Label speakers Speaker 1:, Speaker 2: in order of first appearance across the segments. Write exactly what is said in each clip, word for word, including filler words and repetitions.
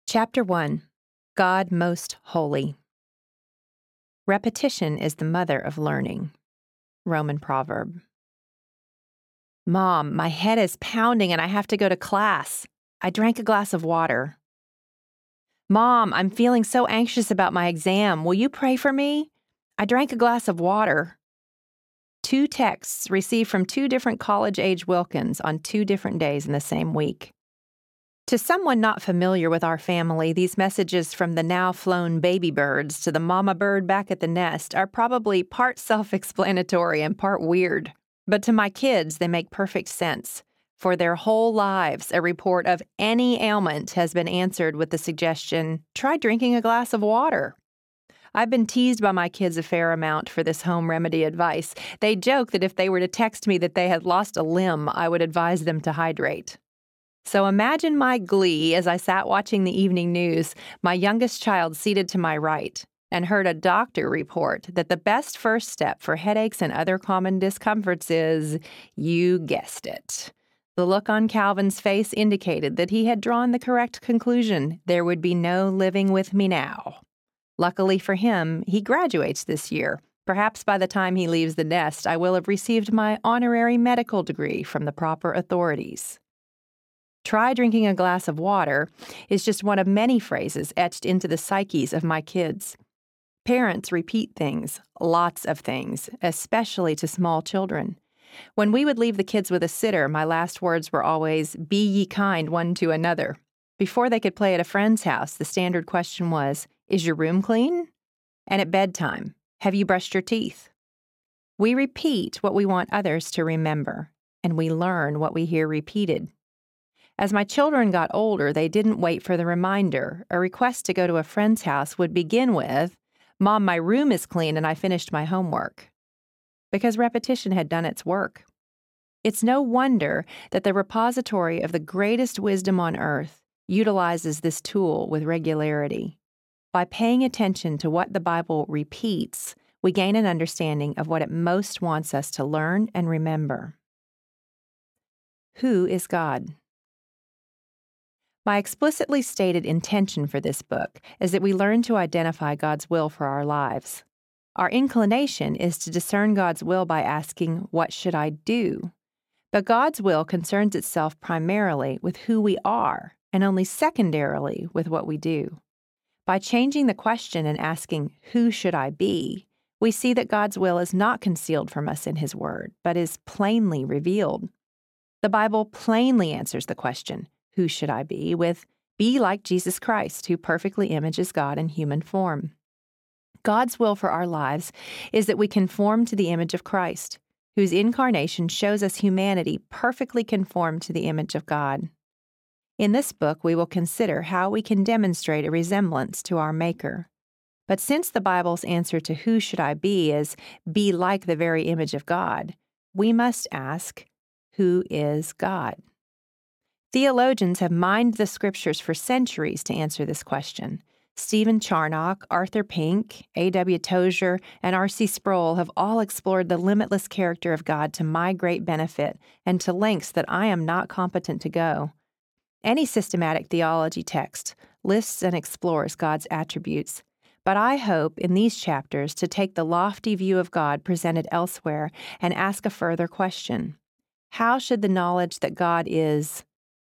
Speaker 1: Chapter one, God Most Holy. Repetition is the mother of learning. Roman proverb. Mom, my head is pounding and I have to go to class. I drank a glass of water. Mom, I'm feeling so anxious about my exam. Will you pray for me? I drank a glass of water. Two texts received from two different college-age Wilkins on two different days in the same week. To someone not familiar with our family, these messages from the now-flown baby birds to the mama bird back at the nest are probably part self-explanatory and part weird. But to my kids, they make perfect sense. For their whole lives, a report of any ailment has been answered with the suggestion, try drinking a glass of water. I've been teased by my kids a fair amount for this home remedy advice. They joke that if they were to text me that they had lost a limb, I would advise them to hydrate. So imagine my glee as I sat watching the evening news, my youngest child seated to my right, and heard a doctor report that the best first step for headaches and other common discomforts is, you guessed it. The look on Calvin's face indicated that he had drawn the correct conclusion. There would be no living with me now. Luckily for him, he graduates this year. Perhaps by the time he leaves the nest, I will have received my honorary medical degree from the proper authorities. Try drinking a glass of water is just one of many phrases etched into the psyches of my kids. Parents repeat things, lots of things, especially to small children. When we would leave the kids with a sitter, my last words were always, be ye kind one to another. Before they could play at a friend's house, the standard question was, is your room clean? And at bedtime, have you brushed your teeth? We repeat what we want others to remember, and we learn what we hear repeated. As my children got older, they didn't wait for the reminder. A request to go to a friend's house would begin with, Mom, my room is clean and I finished my homework. Because repetition had done its work. It's no wonder that the repository of the greatest wisdom on earth utilizes this tool with regularity. By paying attention to what the Bible repeats, we gain an understanding of what it most wants us to learn and remember. Who is God? My explicitly stated intention for this book is that we learn to identify God's will for our lives. Our inclination is to discern God's will by asking, what should I do? But God's will concerns itself primarily with who we are, and only secondarily with what we do. By changing the question and asking, who should I be, we see that God's will is not concealed from us in His Word, but is plainly revealed. The Bible plainly answers the question, who should I be, with, be like Jesus Christ, who perfectly images God in human form. God's will for our lives is that we conform to the image of Christ, whose incarnation shows us humanity perfectly conformed to the image of God. In this book, we will consider how we can demonstrate a resemblance to our Maker. But since the Bible's answer to who should I be is, be like the very image of God, we must ask, who is God? Theologians have mined the Scriptures for centuries to answer this question. Stephen Charnock, Arthur Pink, A W Tozer, and R C Sproul have all explored the limitless character of God to my great benefit and to lengths that I am not competent to go. Any systematic theology text lists and explores God's attributes, but I hope in these chapters to take the lofty view of God presented elsewhere and ask a further question. How should the knowledge that God is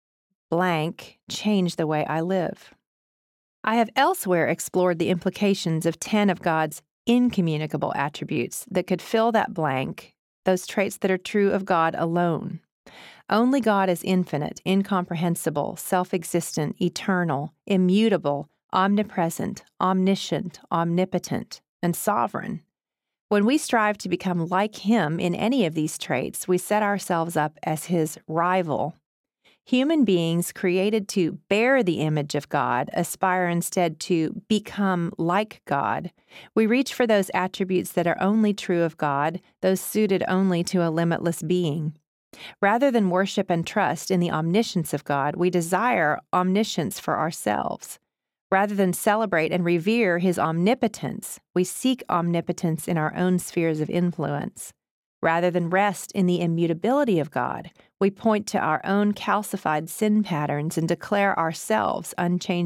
Speaker 1: blank change the way I live? I have elsewhere explored the implications of ten of God's incommunicable attributes that could fill that blank, those traits that are true of God alone. Only God is infinite, incomprehensible, self-existent, eternal, immutable, omnipresent, omniscient, omnipotent, and sovereign. When we strive to become like Him in any of these traits, we set ourselves up as His rival. Human beings created to bear the image of God aspire instead to become like God. We reach for those attributes that are only true of God, those suited only to a limitless being. Rather than worship and trust in the omniscience of God, we desire omniscience for ourselves. Rather than celebrate and revere His omnipotence, we seek omnipotence in our own spheres of influence. Rather than rest in the immutability of God, we point to our own calcified sin patterns and declare ourselves unchanged.